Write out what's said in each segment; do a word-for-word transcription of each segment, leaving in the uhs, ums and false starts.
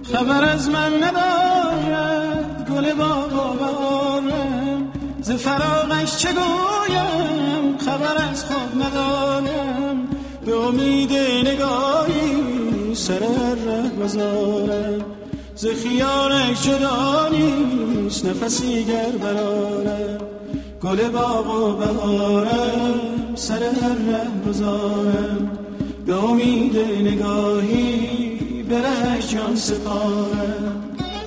خبر از من ندارد گل باغ و بهارم، ز فراقش چه گویم خبر از خود ندارم. به امید نگاهی سر ره گذارم، ز خیالش جدا نیست نفسی گر برارم. گل باغ و بهارم سر ره گذارم، به امید نگاهی به رهش جان سپارم.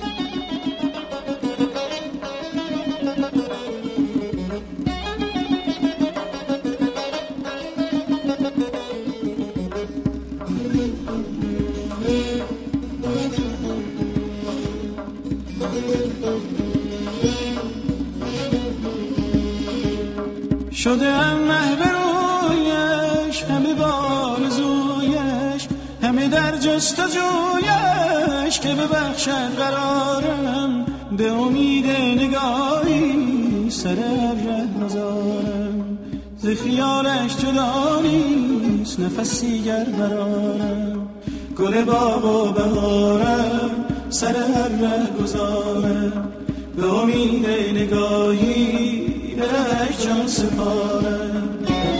شده ام محو رویش، همه بارزویش، همه در جستجویش که ببخشد قرارم. به امید نگاهی سر ره گذارم، ز خیالش جدا نیست نفسی گر برارم. گل باغ و بهارم سر ره گذارم، به امید نگاهی به رهش جان سپارم.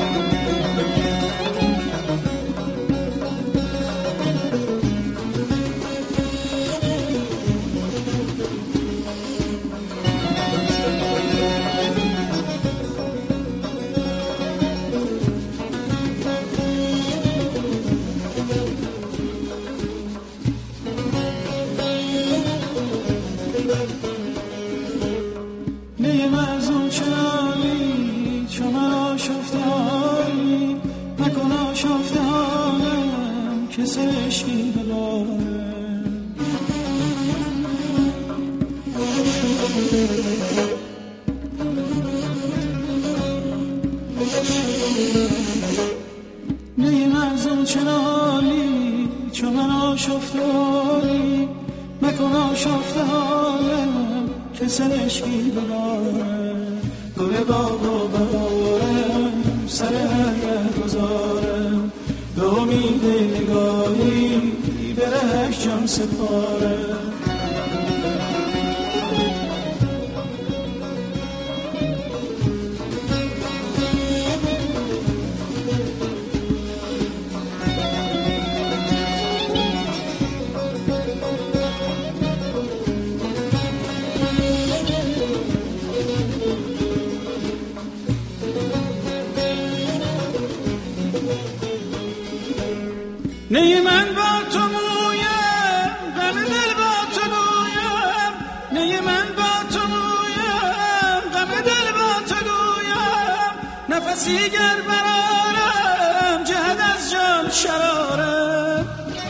نی مظلوم چنانی چو مرا شفته حالی، نکن آشفته حالم که سر عشقی ببارم. نی مظلوم چنانی چو مرا شفته حالی، نکن آشفته حالم که سر عشقی ببارم. گل باغ و بهارم سر ره گذارم، به امید نگاهی به رهش جان سپارم. نی من با تو مویم، غم دل با تو گویم. نی من با تو مویم، غم دل با تو گویم. نفسی گر برارم جهد از جان شرارم.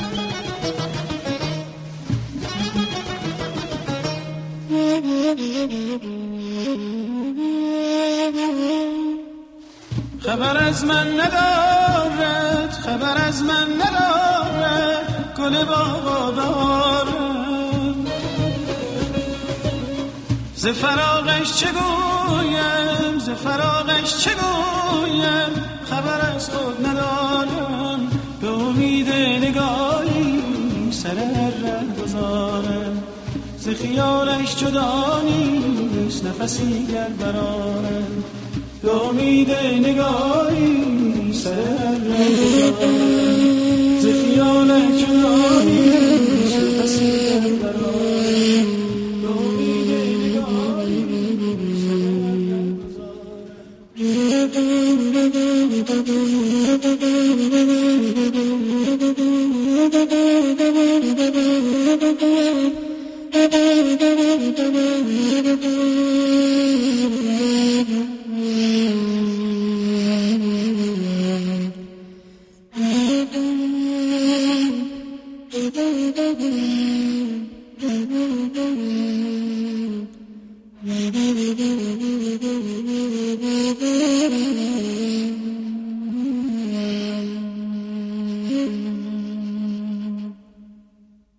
خبر از من ندارد، خبر از من ندارد گل باغ و بهارم. ز فراقش چه گویم، ز فراقش چه گویم خبر از خود ندارم. به امید نگاهی سر ره گذارم، ز خیالش جدا نیست نفسی گر برارم. به امید نگاهی سر ره گذارم، ز خیالش جدا نیست نفسی گر برارم. به امید نگاهی سر ره Thank you.